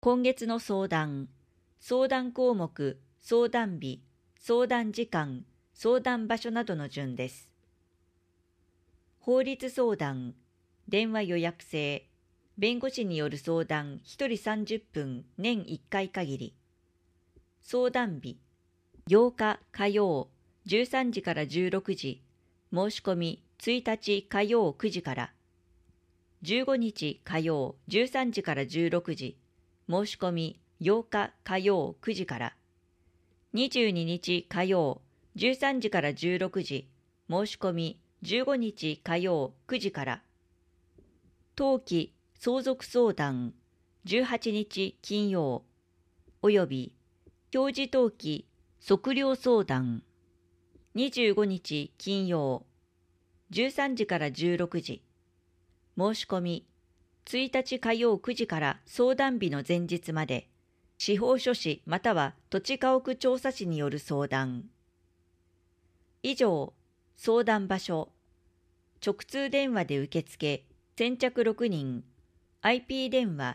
今月の相談、相談項目、相談日、相談時間、相談場所などの順です。法律相談、電話予約制、弁護士による相談1人30分年1回限り。相談日、8日火曜13時から16時、申し込み1日火曜9時から。15日火曜13時から16時、申し込み8日火曜9時から。22日火曜13時から16時、申し込み15日火曜9時から。登記相続相談18日金曜および表示登記測量相談25日金曜13時から16時、申し込み1日火曜9時から相談日の前日まで、司法書士または土地家屋調査士による相談。以上、相談場所、直通電話で受付、先着6人、IP 電話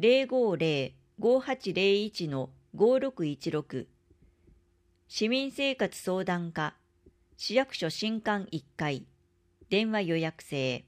050-5801-5616、市民生活相談課、市役所新館1階、電話予約制。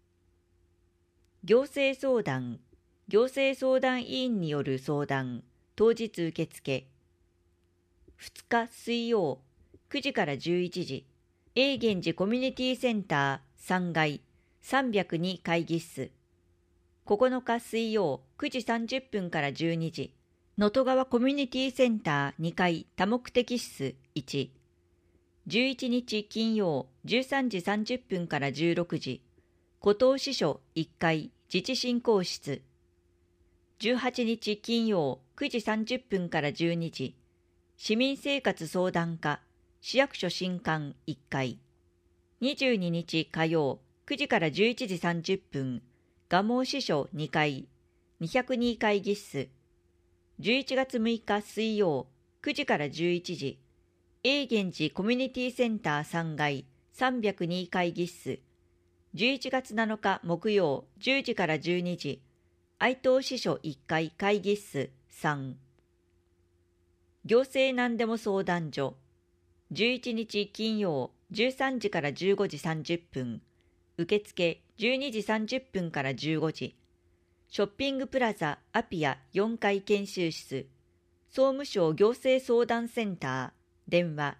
行政相談、行政相談委員による相談、当日受付。2日水曜、9時から11時、永源寺コミュニティセンター3階302会議室。9日水曜、9時30分から12時、能登川コミュニティセンター2階多目的室1。11日金曜、13時30分から16時、湖東支所1階自治振興室。18日金曜9時30分から12時、市民生活相談課市役所新館1階。22日火曜9時から11時30分、蒲生支所2階202会議室。11月6日水曜9時から11時、永源寺コミュニティセンター3階302会議室。11月7日木曜10時から12時、愛東支所1階会議室3。行政何でも相談所。11日金曜13時から15時30分、受付12時30分から15時、ショッピングプラザアピア4階研修室、総務省行政相談センター、電話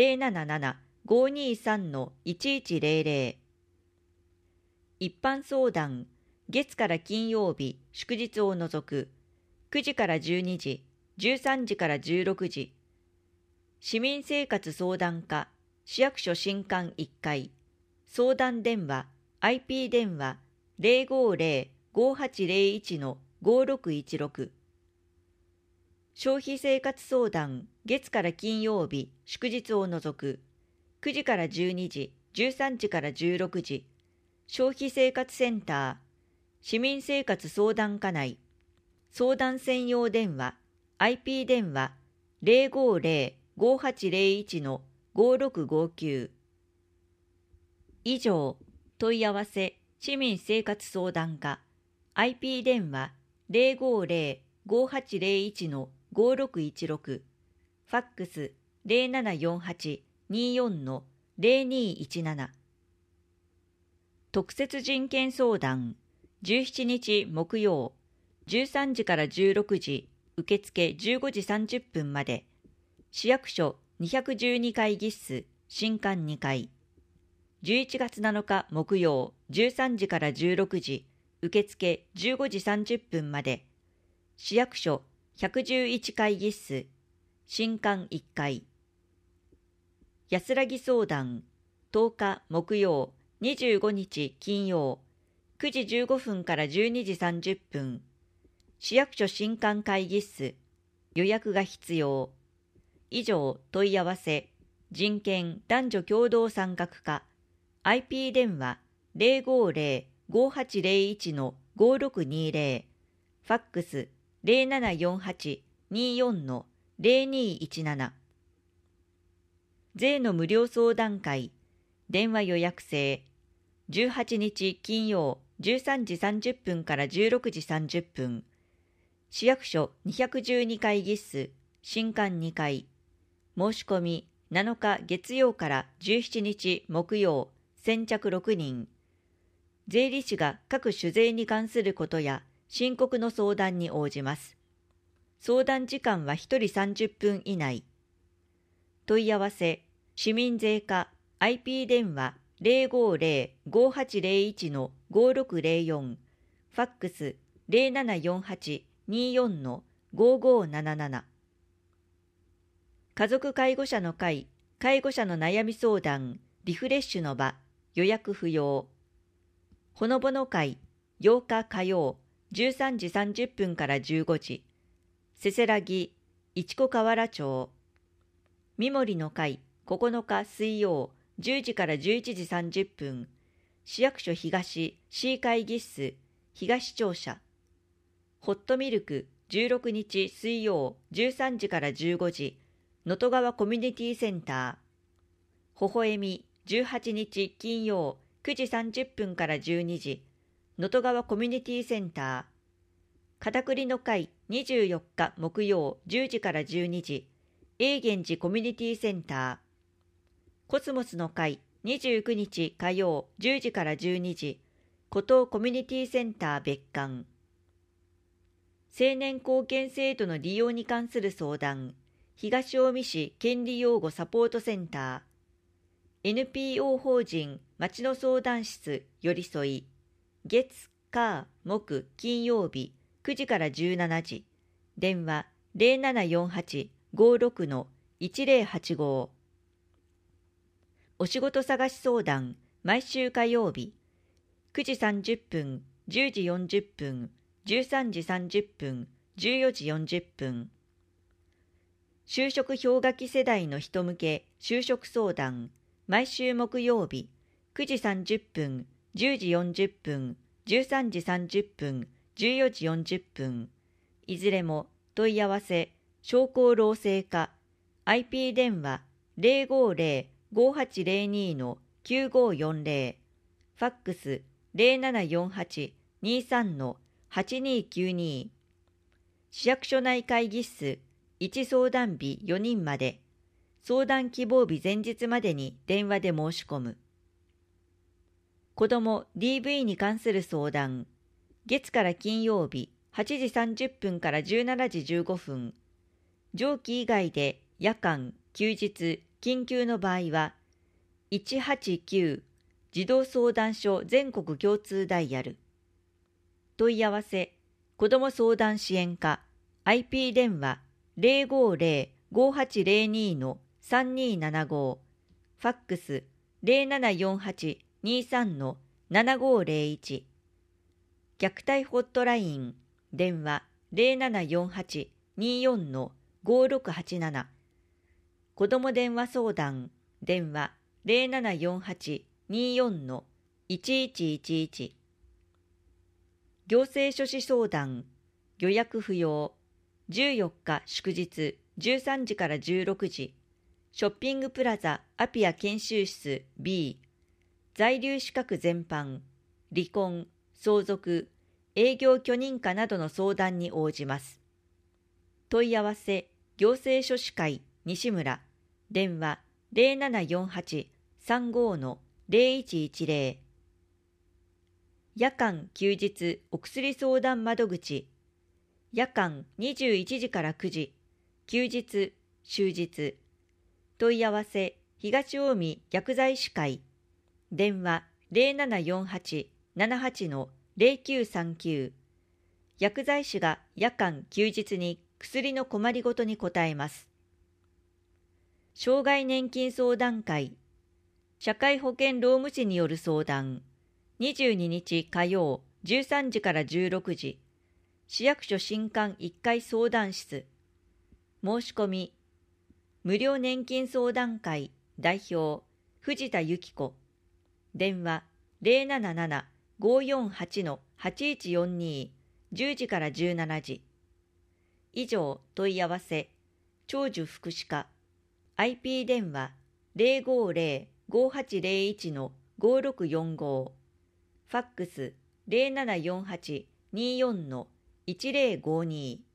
077-523-1100。一般相談、月から金曜日、祝日を除く、9時から12時、13時から16時、市民生活相談課、市役所新館1階、相談電話、IP 電話050-5801-5616。消費生活相談、月から金曜日、祝日を除く、9時から12時、13時から16時、消費生活センター、市民生活相談課内、相談専用電話、IP 電話050-5801-5659。以上、問い合わせ、市民生活相談課、IP 電話050-5801-5616、ファックス0748-24-0217。特設人権相談、17日木曜、13時から16時、受付15時30分まで、市役所212会議室、新館2階。11月7日木曜、13時から16時、受付15時30分まで、市役所111会議室、新館1階。安らぎ相談、10日木曜、25日金曜、9時15分から12時30分、市役所新館会議室、予約が必要。以上、問い合わせ、人権男女共同参画課、IP 電話050-5801-5620、ファックス0748-24-0217。税の無料相談会、電話予約制。18日金曜13時30分から16時30分、 市役所212会議室、新館2階。申し込み7日月曜から17日木曜、先着6人。税理士が各種税に関することや申告の相談に応じます。相談時間は1人30分以内。問い合わせ、市民税課 IP 電話 050-5801-5604、ファックス 0748-24-5577。家族介護者の会、介護者の悩み相談、リフレッシュの場、予約不要。ほのぼの会、8日火曜、13時30分から15時。せせらぎ、市子河原町。みもりの会、9日水曜、10時から11時30分。市役所東市会議室、東庁舎。ホットミルク、16日水曜、13時から15時。能登川コミュニティセンター。ほほえみ、18日金曜、9時30分から12時。能登川コミュニティセンター。片栗の会、24日木曜、10時から12時。永源寺コミュニティセンター。コスモスの会、29日火曜、10時から12時。湖東コミュニティセンター別館。青年貢献制度の利用に関する相談。東近江市権利擁護サポートセンター。NPO 法人町の相談室よりそい。月、火、木、金曜日9時から17時。電話0748-56-1085。お仕事探し相談毎週火曜日9時30分、10時40分、13時30分、14時40分。就職氷河期世代の人向け就職相談毎週木曜日9時30分、10時40分、13時30分、14時40分。いずれも問い合わせ商工労政課 IP 電話 050-5802-9540、ファックス 0748-23-8292。市役所内会議室1相談日4人まで。相談希望日前日までに電話で申し込む。子ども DV に関する相談。月から金曜日8時30分から17時15分。上記以外で夜間、休日、緊急の場合は、189児童相談所全国共通ダイヤル。問い合わせ、子ども相談支援課 IP 電話050-5802-3275、ファックス 0748-23-7501。虐待ホットライン電話0748-24-5687。子ども電話相談電話0748-24-1111。行政書士相談予約不要。14日祝日13時から16時。ショッピングプラザアピア研修室 B。 在留資格全般、離婚、相続、営業許認可などの相談に応じます。問い合わせ行政書士会西村電話0748-35-0110。夜間休日お薬相談窓口。夜間21時から9時、休日、終日。問い合わせ東近江薬剤師会電話0748-78-0939。薬剤師が夜間休日に薬の困りごとに答えます。障害年金相談会社会保険労務士による相談22日火曜13時から16時。市役所新館1階相談室。申し込み無料年金相談会代表藤田由紀子電話077-548-8142、10時から17時。以上問い合わせ長寿福祉課 IP 電話050-5801-5645、ファックス0748-24-1111。 1052